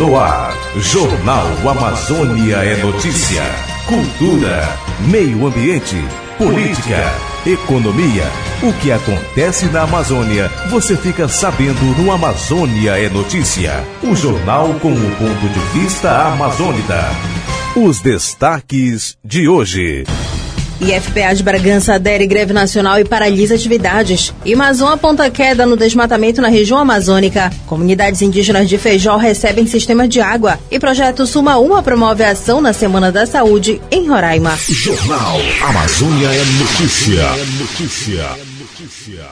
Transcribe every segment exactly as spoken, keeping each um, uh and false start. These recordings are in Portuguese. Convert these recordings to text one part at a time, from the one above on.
No ar, Jornal Amazônia é notícia, cultura, meio ambiente, política, economia. O que acontece na Amazônia, você fica sabendo no Amazônia é Notícia. O jornal com o ponto de vista amazônida. Os destaques de hoje. I F P A de Bragança adere greve nacional e paralisa atividades. Amazon aponta queda no desmatamento na região amazônica. Comunidades indígenas de Feijó recebem sistema de água. E projeto Suma Uma promove a ação na Semana da Saúde em Roraima. Jornal Amazônia é Notícia. É notícia. Notícia.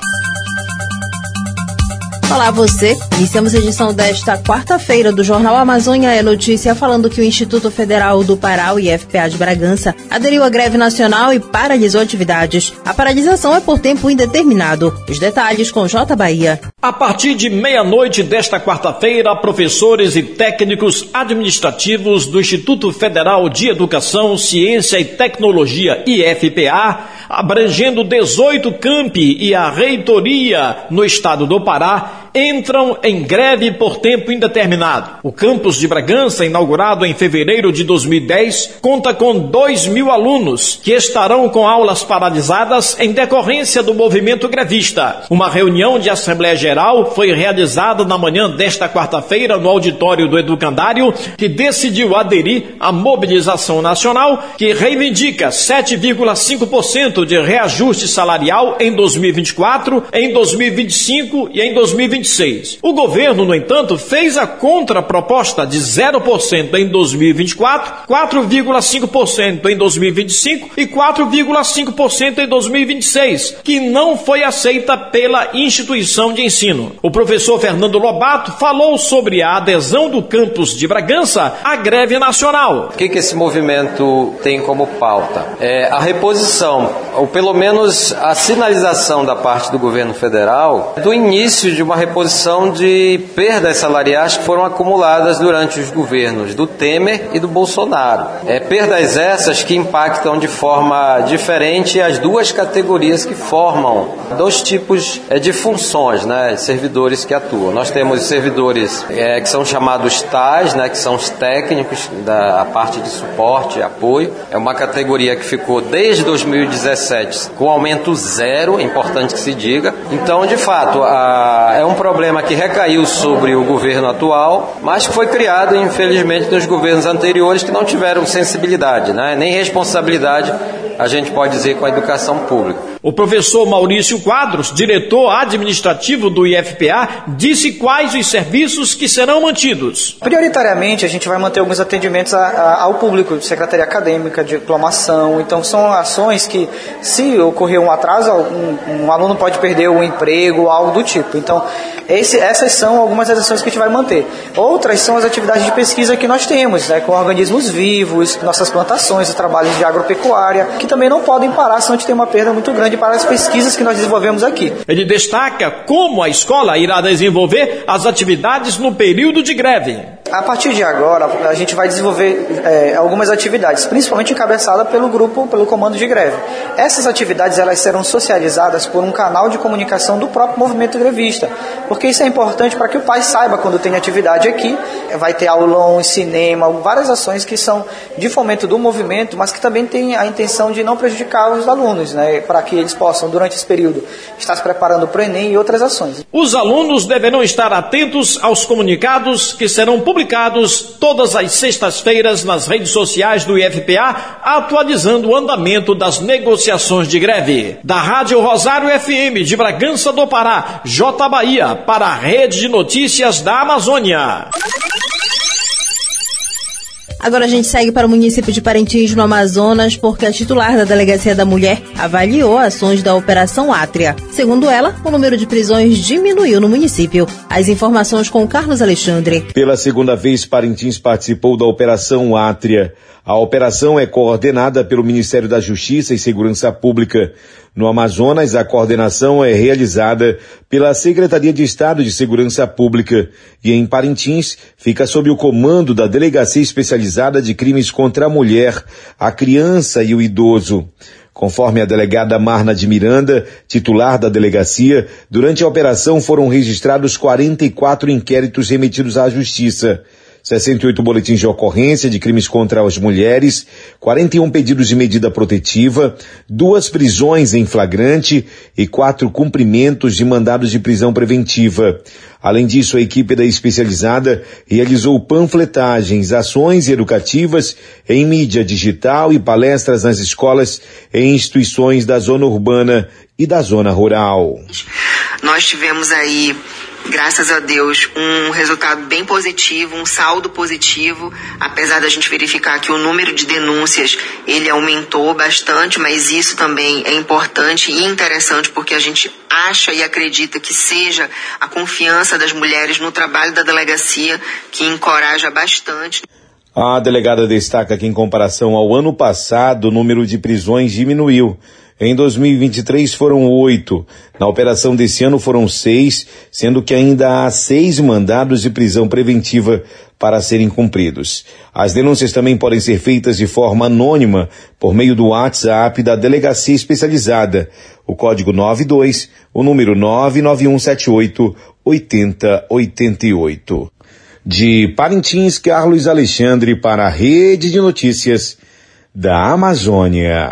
Olá você, iniciamos a edição desta quarta-feira do Jornal Amazônia é Notícia falando que o Instituto Federal do Pará, o I F P A de Bragança, aderiu à greve nacional e paralisou atividades. A paralisação é por tempo indeterminado. Os detalhes com J. Bahia. A partir de meia-noite desta quarta-feira, professores e técnicos administrativos do Instituto Federal de Educação, Ciência e Tecnologia, I F P A, abrangendo dezoito campi e a reitoria no estado do Pará, entram em greve por tempo indeterminado. O campus de Bragança, inaugurado em fevereiro de dois mil e dez, conta com dois mil alunos que estarão com aulas paralisadas em decorrência do movimento grevista. Uma reunião de Assembleia Geral foi realizada na manhã desta quarta-feira no auditório do Educandário, que decidiu aderir à mobilização nacional, que reivindica sete vírgula cinco por cento de reajuste salarial em dois mil e vinte e quatro, em dois mil e vinte e cinco e em dois mil e vinte e seis. O governo, no entanto, fez a contraproposta de zero por cento em dois mil e vinte e quatro, quatro vírgula cinco por cento em dois mil e vinte e cinco e quatro vírgula cinco por cento em dois mil e vinte e seis, que não foi aceita pela instituição de ensino. O professor Fernando Lobato falou sobre a adesão do campus de Bragança à greve nacional. O que, que esse movimento tem como pauta? É a reposição, ou pelo menos a sinalização da parte do governo federal, do início de uma reposição de perdas salariais que foram acumuladas durante os governos do Temer e do Bolsonaro. É, perdas essas que impactam de forma diferente as duas categorias que formam dois tipos é, de funções, né, de servidores que atuam. Nós temos servidores é, que são chamados T A S, né, que são os técnicos da parte de suporte e apoio. É uma categoria que ficou desde dois mil e dezessete com aumento zero, é importante que se diga. Então, de fato, a, é um problema que recaiu sobre o governo atual, mas que foi criado, infelizmente, nos governos anteriores que não tiveram sensibilidade, né, nem responsabilidade, a gente pode dizer, com a educação pública. O professor Maurício Quadros, diretor administrativo do I F P A, disse quais os serviços que serão mantidos. Prioritariamente, a gente vai manter alguns atendimentos a, a, ao público, de secretaria acadêmica, de diplomação. Então, são ações que, se ocorrer um atraso, um, um aluno pode perder o emprego, algo do tipo. Então, esse, essas são algumas das ações que a gente vai manter. Outras são as atividades de pesquisa que nós temos, né, com organismos vivos, nossas plantações, os trabalhos de agropecuária, que também não podem parar, senão a gente tem uma perda muito grande para as pesquisas que nós desenvolvemos aqui. Ele destaca como a escola irá desenvolver as atividades no período de greve. A partir de agora, a gente vai desenvolver é, algumas atividades, principalmente encabeçada pelo grupo, pelo comando de greve. Essas atividades elas serão socializadas por um canal de comunicação do próprio movimento grevista, porque isso é importante para que o pai saiba quando tem atividade aqui. Vai ter aulão, cinema, várias ações que são de fomento do movimento, mas que também tem a intenção de não prejudicar os alunos, né, para que eles possam, durante esse período, estar se preparando para o Enem e outras ações. Os alunos deverão estar atentos aos comunicados que serão publicados todas as sextas-feiras nas redes sociais do I F P A, atualizando o andamento das negociações de greve. Da Rádio Rosário F M de Bragança do Pará, J. Bahia, para a Rede de Notícias da Amazônia. Agora a gente segue para o município de Parintins, no Amazonas, porque a titular da Delegacia da Mulher avaliou ações da Operação Átria. Segundo ela, o número de prisões diminuiu no município. As informações com Carlos Alexandre. Pela segunda vez, Parintins participou da Operação Átria. A operação é coordenada pelo Ministério da Justiça e Segurança Pública. No Amazonas, a coordenação é realizada pela Secretaria de Estado de Segurança Pública e em Parintins fica sob o comando da Delegacia Especializada de Crimes contra a Mulher, a Criança e o Idoso. Conforme a delegada Marna de Miranda, titular da delegacia, durante a operação foram registrados quarenta e quatro inquéritos remetidos à Justiça. sessenta e oito boletins de ocorrência de crimes contra as mulheres, quarenta e um pedidos de medida protetiva, duas prisões em flagrante e quatro cumprimentos de mandados de prisão preventiva. Além disso, a equipe da especializada realizou panfletagens, ações educativas em mídia digital e palestras nas escolas e instituições da zona urbana e da zona rural. Nós tivemos aí, graças a Deus, um resultado bem positivo, um saldo positivo, apesar da gente verificar que o número de denúncias ele aumentou bastante, mas isso também é importante e interessante porque a gente acha e acredita que seja a confiança das mulheres no trabalho da delegacia que encoraja bastante. A delegada destaca que, em comparação ao ano passado, o número de prisões diminuiu. Em dois mil e vinte e três foram oito. Na operação desse ano foram seis, sendo que ainda há seis mandados de prisão preventiva para serem cumpridos. As denúncias também podem ser feitas de forma anônima por meio do WhatsApp da Delegacia Especializada. O código nove dois, o número nove nove um sete oito oito zero oito oito. De Parintins, Carlos Alexandre para a Rede de Notícias da Amazônia.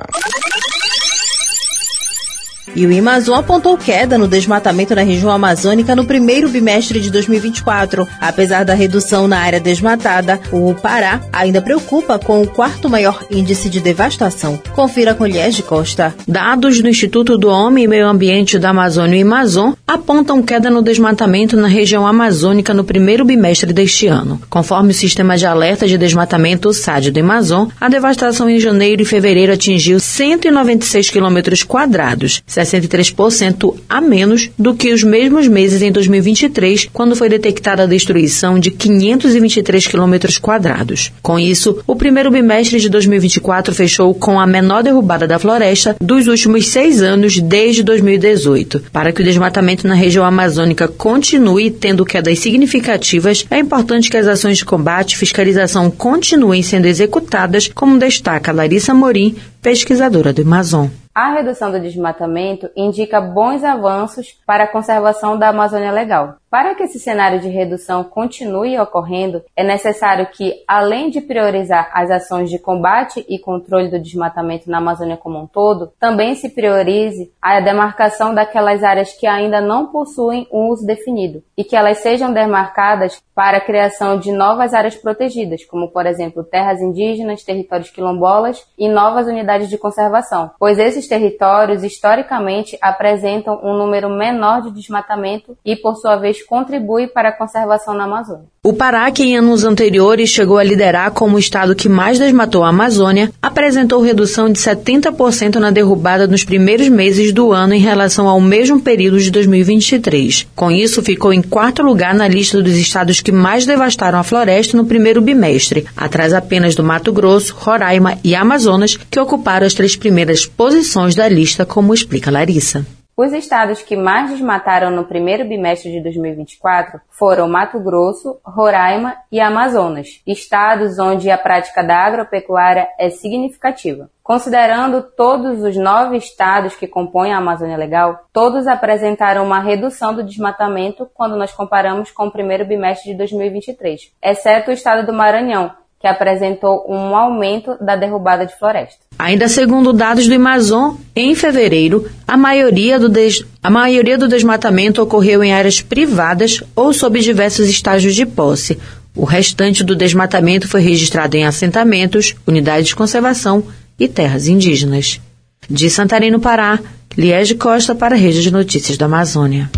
E o Amazon apontou queda no desmatamento na região amazônica no primeiro bimestre de dois mil e vinte e quatro. Apesar da redução na área desmatada, o Pará ainda preocupa com o quarto maior índice de devastação. Confira com Liege Costa. Dados do Instituto do Homem e Meio Ambiente da Amazônia, o Amazon, apontam queda no desmatamento na região amazônica no primeiro bimestre deste ano. Conforme o Sistema de Alerta de Desmatamento, o S A D do Amazon, a devastação em janeiro e fevereiro atingiu cento e noventa e seis quilômetros quadrados, sessenta e três por cento a menos do que os mesmos meses em dois mil e vinte e três, quando foi detectada a destruição de quinhentos e vinte e três quilômetros quadrados. Com isso, o primeiro bimestre de dois mil e vinte e quatro fechou com a menor derrubada da floresta dos últimos seis anos desde dois mil e dezoito. Para que o desmatamento na região amazônica continue tendo quedas significativas, é importante que as ações de combate e fiscalização continuem sendo executadas, como destaca Larissa Morim, pesquisadora do Amazon. A redução do desmatamento indica bons avanços para a conservação da Amazônia Legal. Para que esse cenário de redução continue ocorrendo, é necessário que, além de priorizar as ações de combate e controle do desmatamento na Amazônia como um todo, também se priorize a demarcação daquelas áreas que ainda não possuem um uso definido e que elas sejam demarcadas para a criação de novas áreas protegidas, como, por exemplo, terras indígenas, territórios quilombolas e novas unidades de conservação, pois esses territórios historicamente apresentam um número menor de desmatamento e, por sua vez, contribui para a conservação na Amazônia. O Pará, que em anos anteriores chegou a liderar como o estado que mais desmatou a Amazônia, apresentou redução de setenta por cento na derrubada nos primeiros meses do ano em relação ao mesmo período de dois mil e vinte e três. Com isso, ficou em quarto lugar na lista dos estados que mais devastaram a floresta no primeiro bimestre, atrás apenas do Mato Grosso, Roraima e Amazonas, que ocuparam as três primeiras posições da lista, como explica Larissa. Os estados que mais desmataram no primeiro bimestre de dois mil e vinte e quatro foram Mato Grosso, Roraima e Amazonas, estados onde a prática da agropecuária é significativa. Considerando todos os nove estados que compõem a Amazônia Legal, todos apresentaram uma redução do desmatamento quando nós comparamos com o primeiro bimestre de dois mil e vinte e três, exceto o estado do Maranhão, que apresentou um aumento da derrubada de floresta. Ainda segundo dados do Amazon, em fevereiro, a maioria, do des... a maioria do desmatamento ocorreu em áreas privadas ou sob diversos estágios de posse. O restante do desmatamento foi registrado em assentamentos, unidades de conservação e terras indígenas. De Santarém, no Pará, Liege Costa para a Rede de Notícias da Amazônia.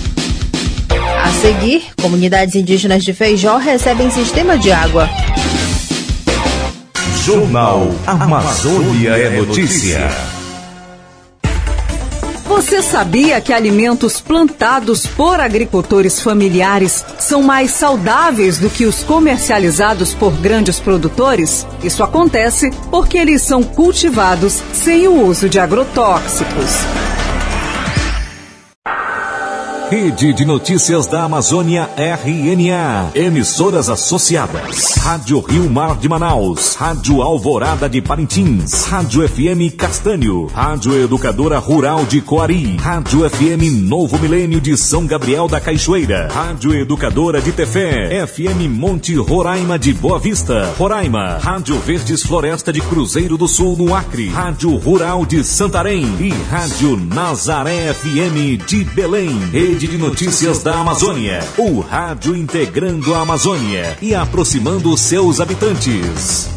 A seguir, comunidades indígenas de Feijó recebem sistema de água. Jornal Amazônia é Notícia. Você sabia que alimentos plantados por agricultores familiares são mais saudáveis do que os comercializados por grandes produtores? Isso acontece porque eles são cultivados sem o uso de agrotóxicos. Rede de Notícias da Amazônia R N A. Emissoras associadas. Rádio Rio Mar de Manaus. Rádio Alvorada de Parintins. Rádio F M Castanho. Rádio Educadora Rural de Coari. Rádio F M Novo Milênio de São Gabriel da Cachoeira. Rádio Educadora de Tefé. F M Monte Roraima de Boa Vista, Roraima. Rádio Verdes Floresta de Cruzeiro do Sul, no Acre. Rádio Rural de Santarém. E Rádio Nazaré F M de Belém. Rede de Notícias da Amazônia. O rádio integrando a Amazônia e aproximando seus habitantes.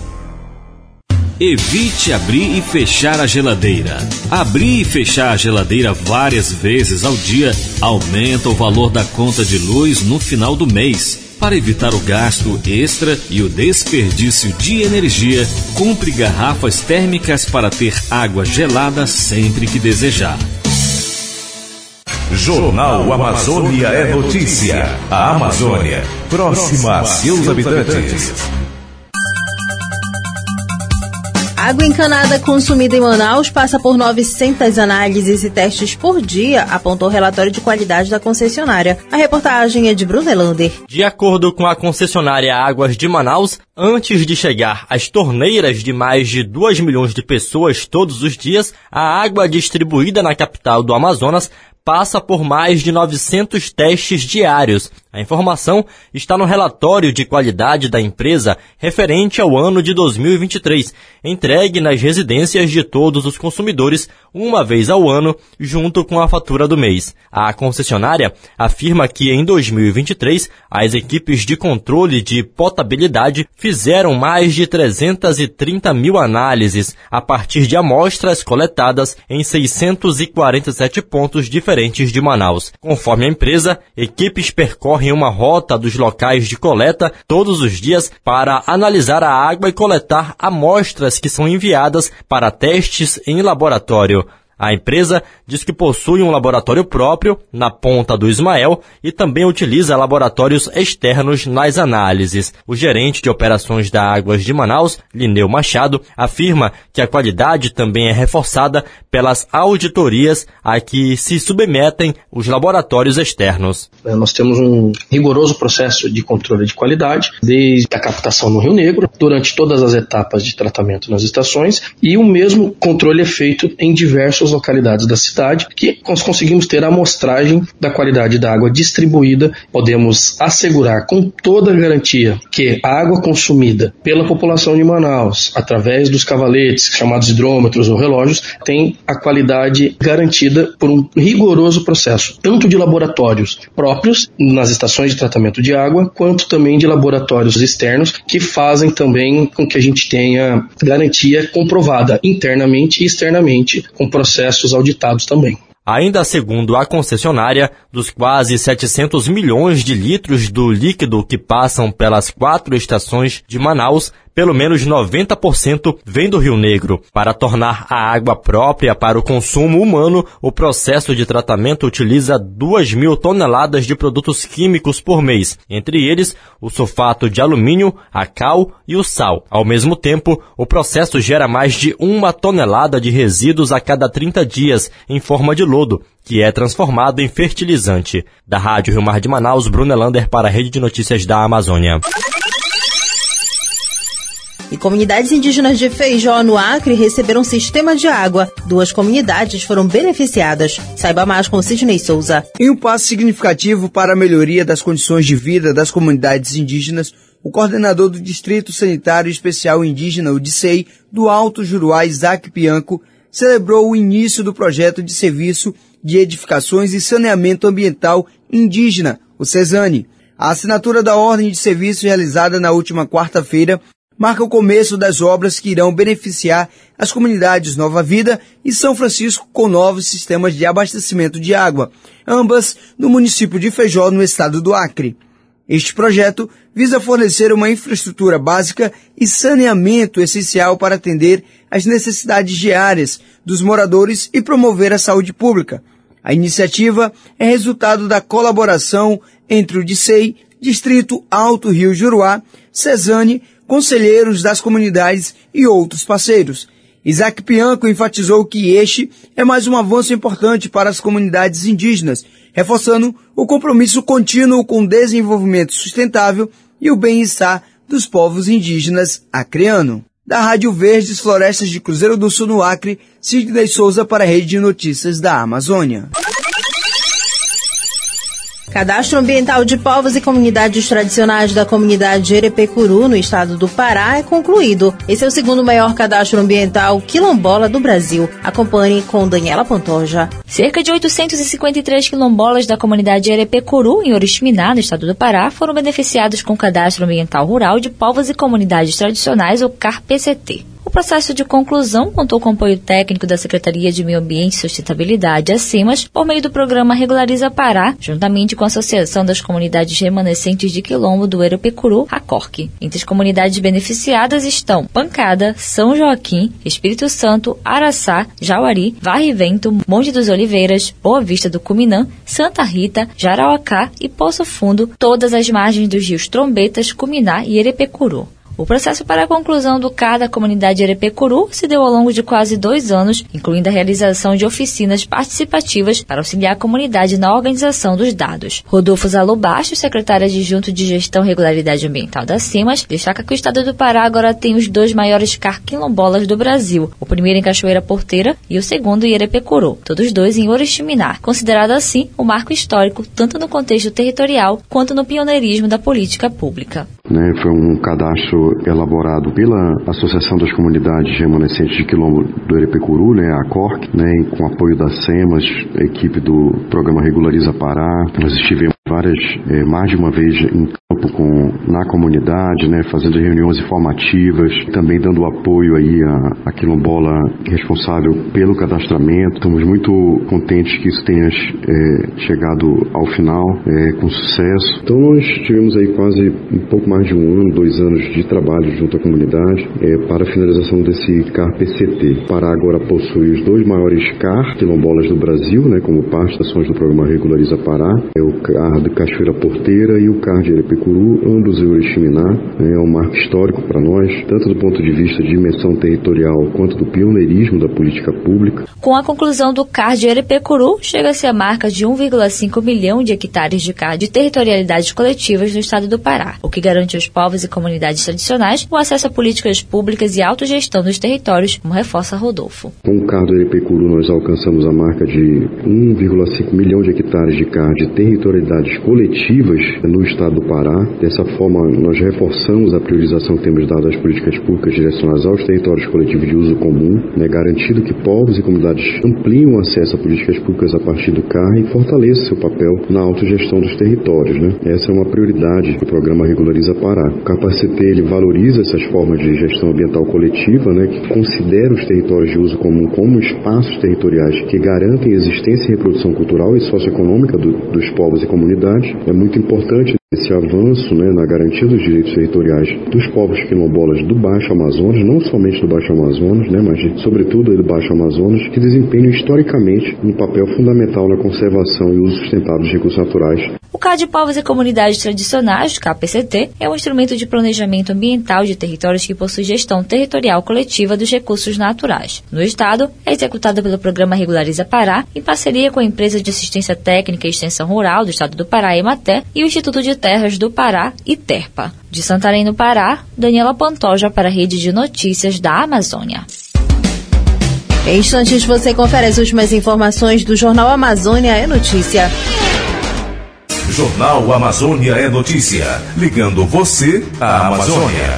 Evite abrir e fechar a geladeira. Abrir e fechar a geladeira várias vezes ao dia aumenta o valor da conta de luz no final do mês. Para evitar o gasto extra e o desperdício de energia, compre garrafas térmicas para ter água gelada sempre que desejar. Jornal Amazônia é notícia. A Amazônia, próxima a seus habitantes. Água encanada consumida em Manaus passa por novecentas análises e testes por dia, apontou o relatório de qualidade da concessionária. A reportagem é de Brunelander. De acordo com a concessionária Águas de Manaus, antes de chegar às torneiras de mais de dois milhões de pessoas todos os dias, a água distribuída na capital do Amazonas passa por mais de novecentos testes diários. A informação está no relatório de qualidade da empresa referente ao ano de dois mil e vinte e três, entregue nas residências de todos os consumidores uma vez ao ano, junto com a fatura do mês. A concessionária afirma que em dois mil e vinte e três, as equipes de controle de potabilidade fizeram mais de trezentas e trinta mil análises a partir de amostras coletadas em seiscentos e quarenta e sete pontos diferentes de Manaus. Conforme a empresa, equipes percorrem uma rota dos locais de coleta todos os dias para analisar a água e coletar amostras que são enviadas para testes em laboratório. A empresa diz que possui um laboratório próprio na Ponta do Ismael e também utiliza laboratórios externos nas análises. O gerente de operações da Águas de Manaus, Lineu Machado, afirma que a qualidade também é reforçada pelas auditorias a que se submetem os laboratórios externos. Nós temos um rigoroso processo de controle de qualidade, desde a captação no Rio Negro, durante todas as etapas de tratamento nas estações, e o mesmo controle é feito em diversos localidades da cidade, que nós conseguimos ter a amostragem da qualidade da água distribuída. Podemos assegurar com toda a garantia que a água consumida pela população de Manaus, através dos cavaletes, chamados hidrômetros ou relógios, tem a qualidade garantida por um rigoroso processo, tanto de laboratórios próprios nas estações de tratamento de água, quanto também de laboratórios externos, que fazem também com que a gente tenha garantia comprovada internamente e externamente, com processos auditados também. Ainda segundo a concessionária, dos quase setecentos milhões de litros do líquido que passam pelas quatro estações de Manaus, pelo menos noventa por cento vem do Rio Negro. Para tornar a água própria para o consumo humano, o processo de tratamento utiliza duas mil toneladas de produtos químicos por mês, entre eles o sulfato de alumínio, a cal e o sal. Ao mesmo tempo, o processo gera mais de uma tonelada de resíduos a cada trinta dias, em forma de lodo, que é transformado em fertilizante. Da Rádio Rio Mar de Manaus, Brunelander para a Rede de Notícias da Amazônia. E comunidades indígenas de Feijó, no Acre, receberam sistema de água. Duas comunidades foram beneficiadas. Saiba mais com Sidney Souza. Em um passo significativo para a melhoria das condições de vida das comunidades indígenas, o coordenador do Distrito Sanitário Especial Indígena, o D I C E I, do Alto Juruá, Isaac Pianco, celebrou o início do projeto de serviço de edificações e saneamento ambiental indígena, o CESANE. A assinatura da ordem de serviço realizada na última quarta-feira marca o começo das obras que irão beneficiar as comunidades Nova Vida e São Francisco com novos sistemas de abastecimento de água, ambas no município de Feijó, no estado do Acre. Este projeto visa fornecer uma infraestrutura básica e saneamento essencial para atender às necessidades diárias dos moradores e promover a saúde pública. A iniciativa é resultado da colaboração entre o D I C E I, Distrito Alto Rio Juruá, CESANE, conselheiros das comunidades e outros parceiros. Isaac Pianco enfatizou que este é mais um avanço importante para as comunidades indígenas, reforçando o compromisso contínuo com o desenvolvimento sustentável e o bem-estar dos povos indígenas acreano. Da Rádio Verdes Florestas de Cruzeiro do Sul, no Acre, Sidney Souza para a Rede de Notícias da Amazônia. Cadastro ambiental de povos e comunidades tradicionais da comunidade Erepecuru, no estado do Pará, é concluído. Esse é o segundo maior cadastro ambiental quilombola do Brasil. Acompanhe com Daniela Pantoja. Cerca de oitocentos e cinquenta e três quilombolas da comunidade Erepecuru, em Oriximiná, no estado do Pará, foram beneficiados com o Cadastro Ambiental Rural de Povos e Comunidades Tradicionais, o C A R P C T. O processo de conclusão contou com o apoio técnico da Secretaria de Meio Ambiente e Sustentabilidade, a SEMAS, por meio do programa Regulariza Pará, juntamente com a Associação das Comunidades Remanescentes de Quilombo do Erepecuru, a CORC. Entre as comunidades beneficiadas estão Pancada, São Joaquim, Espírito Santo, Araçá, Jauari, Varrivento, Monte dos Oliveiras, Boa Vista do Cuminã, Santa Rita, Jarauacá e Poço Fundo, todas as margens dos rios Trombetas, Cuminá e Erepecuru. O processo para a conclusão do C A R da comunidade Erepecuru se deu ao longo de quase dois anos, incluindo a realização de oficinas participativas para auxiliar a comunidade na organização dos dados. Rodolfo Zalobacho, secretário adjunto de Gestão e Regularidade Ambiental da SEMAS, destaca que o estado do Pará agora tem os dois maiores C A R quilombolas do Brasil, o primeiro em Cachoeira Porteira e o segundo em Erepecuru, todos dois em Oriximiná, considerado assim um marco histórico tanto no contexto territorial quanto no pioneirismo da política pública. Né, foi um cadastro elaborado pela Associação das Comunidades Remanescentes de Quilombo do Erepecuru, né, a CORC, né, com apoio da SEMAS, a equipe do programa Regulariza Pará. Nós estivemos várias, eh, mais de uma vez em campo com, na comunidade, né, fazendo reuniões informativas, também dando apoio aí à, à quilombola responsável pelo cadastramento. Estamos muito contentes que isso tenha eh, chegado ao final eh, com sucesso. Então nós tivemos aí quase um pouco mais de um ano, dois anos de trabalho junto à comunidade eh, para a finalização desse C A R P C T. O Pará agora possui os dois maiores C A R quilombolas do Brasil, né, como parte das ações do programa Regulariza Pará, é o C A R de Cachoeira Porteira e o C A R de Erepecuru, ambos em Oriximiná. É um marco histórico para nós, tanto do ponto de vista de dimensão territorial quanto do pioneirismo da política pública. Com a conclusão do C A R de Erepecuru, chega-se a marca de um vírgula cinco milhão de hectares de C A R de territorialidades coletivas no estado do Pará, o que garante aos povos e comunidades tradicionais o acesso a políticas públicas e autogestão dos territórios, como reforça Rodolfo. Com o C A R do Erepecuru, nós alcançamos a marca de um vírgula cinco milhão de hectares de C A R de territorialidades coletivas no estado do Pará. Dessa forma, nós reforçamos a priorização que temos dado às políticas públicas direcionadas aos territórios coletivos de uso comum, né, garantindo que povos e comunidades ampliem o acesso a políticas públicas a partir do C A R e fortaleçam seu papel na autogestão dos territórios. Né? Essa é uma prioridade do programa Regulariza Pará. O C A P C T ele valoriza essas formas de gestão ambiental coletiva, né, que considera os territórios de uso comum como espaços territoriais que garantem a existência e reprodução cultural e socioeconômica do, dos povos e comunidades. É muito importante esse avanço, né, na garantia dos direitos territoriais dos povos quilombolas do Baixo Amazonas, não somente do Baixo Amazonas, né, mas sobretudo do Baixo Amazonas, que desempenham historicamente um papel fundamental na conservação e uso sustentável dos recursos naturais. O C A R de Povos e Comunidades Tradicionais, C A P C T, é um instrumento de planejamento ambiental de territórios que possui gestão territorial coletiva dos recursos naturais. No estado, é executado pelo Programa Regulariza Pará, em parceria com a Empresa de Assistência Técnica e Extensão Rural do estado do Pará, EMATÉ, e o Instituto de Terras do Pará, ITERPA. De Santarém, no Pará, Daniela Pantoja para a Rede de Notícias da Amazônia. Em instantes você confere as últimas informações do Jornal Amazônia é Notícia. Jornal Amazônia é Notícia, ligando você à Amazônia.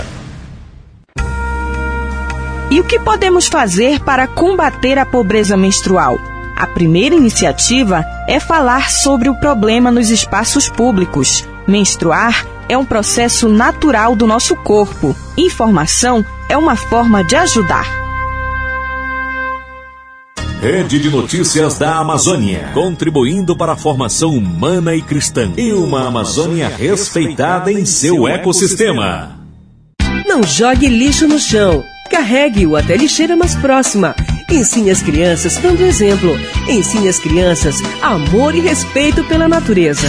E o que podemos fazer para combater a pobreza menstrual? A primeira iniciativa é falar sobre o problema nos espaços públicos. Menstruar é um processo natural do nosso corpo. Informação é uma forma de ajudar. Rede de Notícias da Amazônia, contribuindo para a formação humana e cristã e uma Amazônia respeitada em seu ecossistema. Não jogue lixo no chão. Carregue-o até a lixeira mais próxima. Ensine as crianças dando exemplo. Ensine as crianças amor e respeito pela natureza.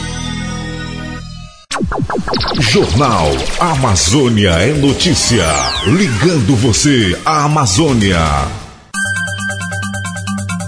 Jornal Amazônia é Notícia, ligando você à Amazônia.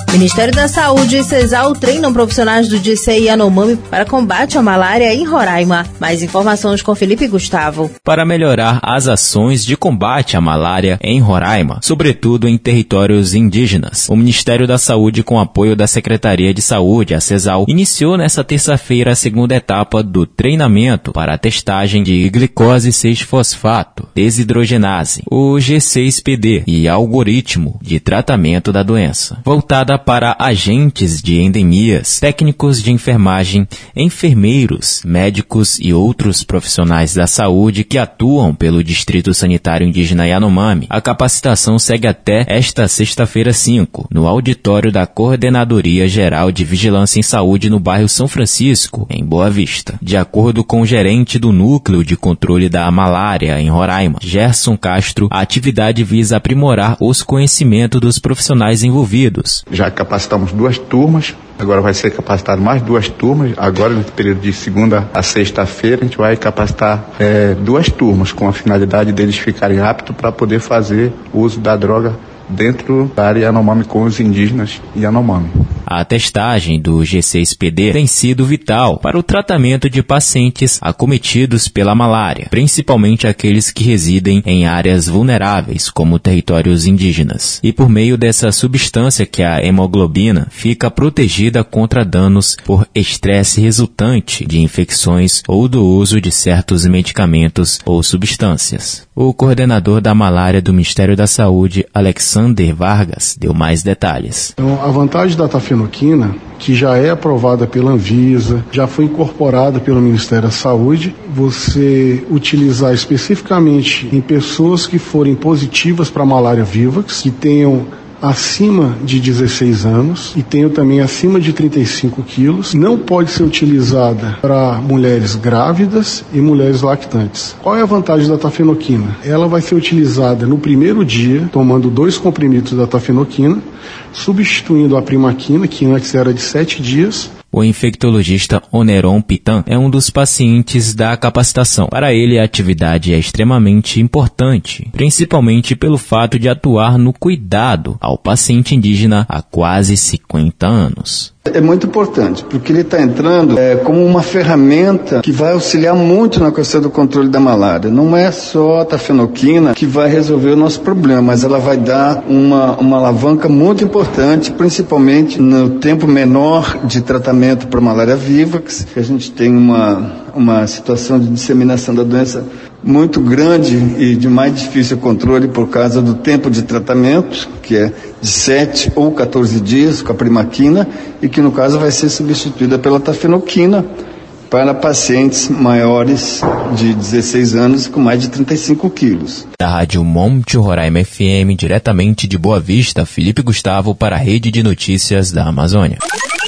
Ministério da Saúde e CESAL treinam profissionais do D C e Yanomami para combate à malária em Roraima. Mais informações com Felipe Gustavo. Para melhorar as ações de combate à malária em Roraima, sobretudo em territórios indígenas, o Ministério da Saúde, com apoio da Secretaria de Saúde, a CESAL, iniciou nesta terça-feira a segunda etapa do treinamento para a testagem de glicose seis fosfato, desidrogenase, o G seis P D, e algoritmo de tratamento da doença, voltada para agentes de endemias, técnicos de enfermagem, enfermeiros, médicos e outros profissionais da saúde que atuam pelo Distrito Sanitário Indígena Yanomami. A capacitação segue até esta sexta-feira cinco, no auditório da Coordenadoria Geral de Vigilância em Saúde no bairro São Francisco, em Boa Vista. De acordo com o gerente do Núcleo de Controle da Malária em Roraima, Gerson Castro, a atividade visa aprimorar os conhecimentos dos profissionais envolvidos. Já capacitamos duas turmas, agora vai ser capacitado mais duas turmas. Agora, no período de segunda a sexta-feira, a gente vai capacitar é, duas turmas, com a finalidade deles ficarem aptos para poder fazer o uso da droga dentro da área Yanomami com os indígenas Yanomami. A testagem do G seis P D tem sido vital para o tratamento de pacientes acometidos pela malária, principalmente aqueles que residem em áreas vulneráveis, como territórios indígenas. E por meio dessa substância, que é a hemoglobina, fica protegida contra danos por estresse resultante de infecções ou do uso de certos medicamentos ou substâncias. O coordenador da malária do Ministério da Saúde, Alexander Vargas, deu mais detalhes. Então, a vantagem da tafenoquina, que já é aprovada pela Anvisa, já foi incorporada pelo Ministério da Saúde, você utilizar especificamente em pessoas que forem positivas para malária vivax, que tenham acima de dezesseis anos e tenho também acima de trinta e cinco quilos, não pode ser utilizada para mulheres grávidas e mulheres lactantes. Qual é a vantagem da tafenoquina? Ela vai ser utilizada no primeiro dia, tomando dois comprimidos da tafenoquina, substituindo a primaquina, que antes era de sete dias. O infectologista Oneron Pitan é um dos pacientes da capacitação. Para ele, a atividade é extremamente importante, principalmente pelo fato de atuar no cuidado ao paciente indígena há quase cinquenta anos. É muito importante, porque ele está entrando é, como uma ferramenta que vai auxiliar muito na questão do controle da malária. Não é só a tafenoquina que vai resolver o nosso problema, mas ela vai dar uma, uma alavanca muito importante, principalmente no tempo menor de tratamento para malária vivax, que a gente tem uma, uma situação de disseminação da doença muito grande e de mais difícil controle por causa do tempo de tratamento, que é de sete ou quatorze dias com a primaquina, e que no caso vai ser substituída pela tafenoquina para pacientes maiores de dezesseis anos com mais de trinta e cinco quilos. Da Rádio Monte Roraima F M, diretamente de Boa Vista, Felipe Gustavo para a Rede de Notícias da Amazônia.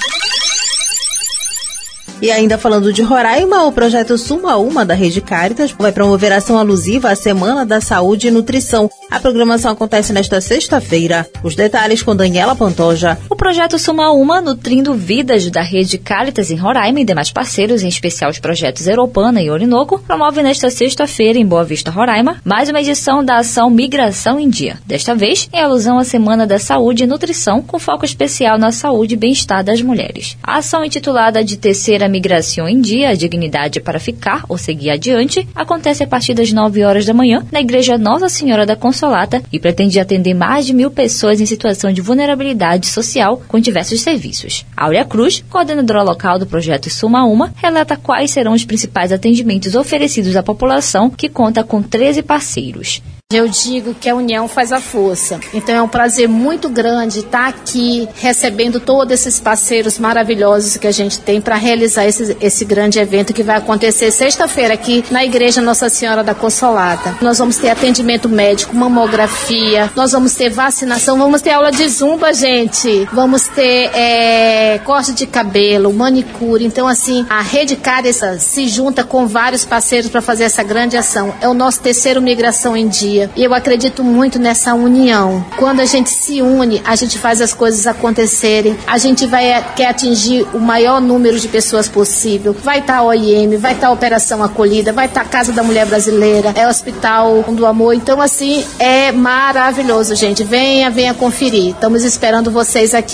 E ainda falando de Roraima, o projeto Suma Uma da Rede Caritas vai promover ação alusiva à Semana da Saúde e Nutrição. A programação acontece nesta sexta-feira. Os detalhes com Daniela Pantoja. O projeto Suma Uma, nutrindo vidas da Rede Caritas em Roraima e demais parceiros, em especial os projetos Europana e Orinoco, promove nesta sexta-feira, em Boa Vista, Roraima, mais uma edição da ação Migração em Dia. Desta vez, em alusão à Semana da Saúde e Nutrição, com foco especial na saúde e bem-estar das mulheres. A ação, intitulada de Terceira Migração em Dia, a dignidade para ficar ou seguir adiante, acontece a partir das nove horas da manhã na Igreja Nossa Senhora da Consolata e pretende atender mais de mil pessoas em situação de vulnerabilidade social com diversos serviços. Áurea Cruz, coordenadora local do projeto Suma Uma, relata quais serão os principais atendimentos oferecidos à população, que conta com treze parceiros. Eu digo que a união faz a força. Então é um prazer muito grande estar aqui recebendo todos esses parceiros maravilhosos que a gente tem para realizar esse, esse grande evento que vai acontecer sexta-feira aqui na Igreja Nossa Senhora da Consolata. Nós vamos ter atendimento médico, mamografia, nós vamos ter vacinação, vamos ter aula de zumba, gente. Vamos ter é, corte de cabelo, manicure. Então assim, a Rede Caritas se junta com vários parceiros para fazer essa grande ação. É o nosso terceiro Migração em Dia. E eu acredito muito nessa união. Quando a gente se une, a gente faz as coisas acontecerem. A gente vai quer atingir o maior número de pessoas possível. Vai estar a O I M, vai estar a Operação Acolhida, vai estar a Casa da Mulher Brasileira, é o Hospital do Amor. Então, assim, é maravilhoso, gente. Venha, venha conferir. Estamos esperando vocês aqui.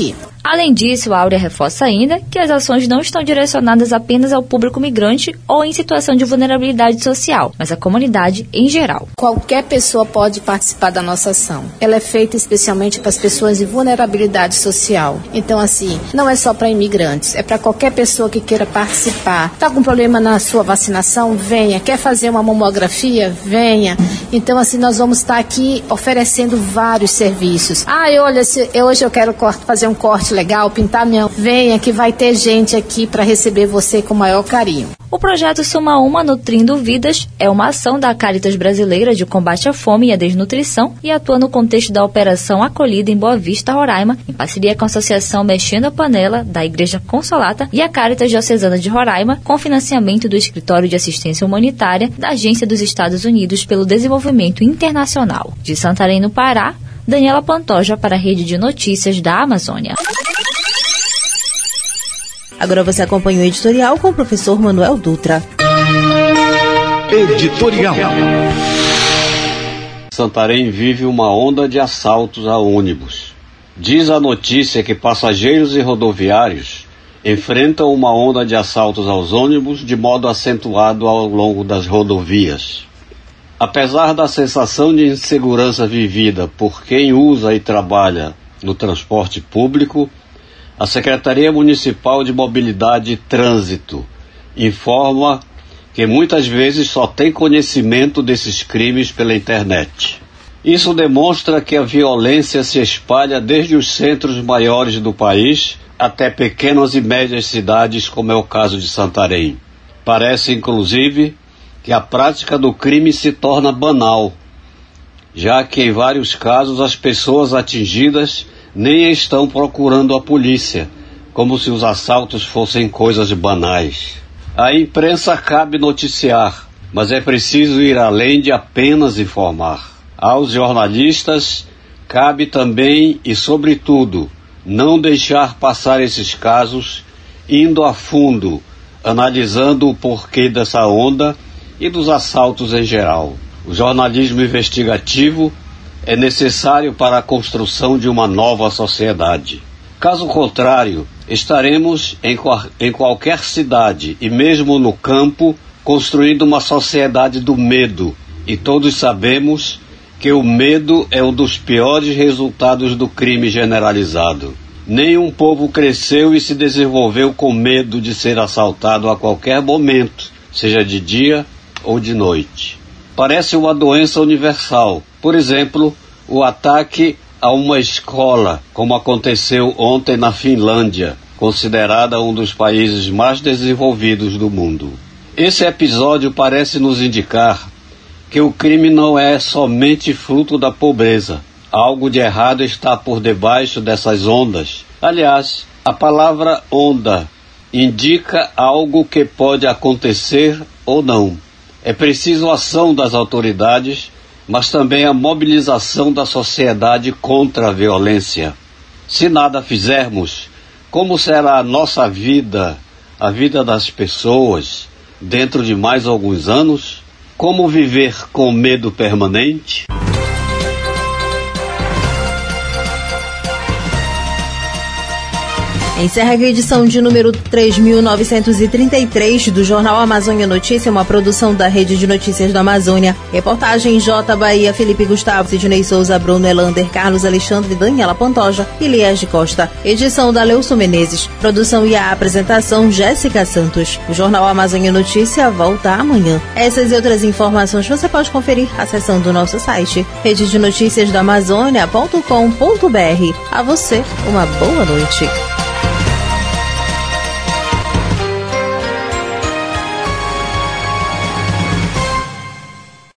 Além disso, a Áurea reforça ainda que as ações não estão direcionadas apenas ao público migrante ou em situação de vulnerabilidade social, mas à comunidade em geral. Qualquer pessoa pode participar da nossa ação. Ela é feita especialmente para as pessoas de vulnerabilidade social. Então, assim, não é só para imigrantes, é para qualquer pessoa que queira participar. Está com problema na sua vacinação? Venha. Quer fazer uma mamografia? Venha. Então, assim, nós vamos estar aqui oferecendo vários serviços. Ah, olha, se, hoje eu quero fazer um corte legal, pintar minha... Venha, que vai ter gente aqui para receber você com o maior carinho. O projeto Soma Uma Nutrindo Vidas é uma ação da Caritas Brasileira de Combate à Fome e à Desnutrição e atua no contexto da Operação Acolhida em Boa Vista, Roraima, em parceria com a Associação Mexendo a Panela, da Igreja Consolata e a Caritas Diocesana de Roraima, com financiamento do Escritório de Assistência Humanitária da Agência dos Estados Unidos pelo Desenvolvimento Internacional. De Santarém, no Pará, Daniela Pantoja para a Rede de Notícias da Amazônia. Agora você acompanha o editorial com o professor Manuel Dutra. Editorial. Santarém vive uma onda de assaltos a ônibus. Diz a notícia que passageiros e rodoviários enfrentam uma onda de assaltos aos ônibus de modo acentuado ao longo das rodovias. Apesar da sensação de insegurança vivida por quem usa e trabalha no transporte público, a Secretaria Municipal de Mobilidade e Trânsito informa que muitas vezes só tem conhecimento desses crimes pela internet. Isso demonstra que a violência se espalha desde os centros maiores do país até pequenas e médias cidades, como é o caso de Santarém. Parece, inclusive, que a prática do crime se torna banal, já que em vários casos as pessoas atingidas nem estão procurando a polícia, como se os assaltos fossem coisas banais. A imprensa cabe noticiar, mas é preciso ir além de apenas informar. Aos jornalistas cabe também e, sobretudo, não deixar passar esses casos, indo a fundo, analisando o porquê dessa onda e dos assaltos em geral. O jornalismo investigativo é necessário para a construção de uma nova sociedade. Caso contrário, estaremos em, em qualquer cidade e mesmo no campo construindo uma sociedade do medo. E todos sabemos que o medo é um dos piores resultados do crime generalizado. Nenhum povo cresceu e se desenvolveu com medo de ser assaltado a qualquer momento, seja de dia ou de noite. Parece uma doença universal. Por exemplo, o ataque a uma escola, como aconteceu ontem na Finlândia, considerada um dos países mais desenvolvidos do mundo. Esse episódio parece nos indicar que o crime não é somente fruto da pobreza. Algo de errado está por debaixo dessas ondas. Aliás, a palavra onda indica algo que pode acontecer ou não. É preciso a ação das autoridades, mas também a mobilização da sociedade contra a violência. Se nada fizermos, como será a nossa vida, a vida das pessoas, dentro de mais alguns anos? Como viver com medo permanente? Encerra a edição de número três mil novecentos e trinta e três do Jornal Amazônia Notícia, uma produção da Rede de Notícias da Amazônia. Reportagem J. Bahia, Felipe Gustavo, Sidney Souza, Bruno Elander, Carlos Alexandre, Daniela Pantoja e Liege Costa. Edição da Leuson Menezes. Produção e a apresentação Jéssica Santos. O Jornal Amazônia Notícia volta amanhã. Essas e outras informações você pode conferir acessando o nosso site rede de notícias da amazônia ponto com ponto br. A você, uma boa noite.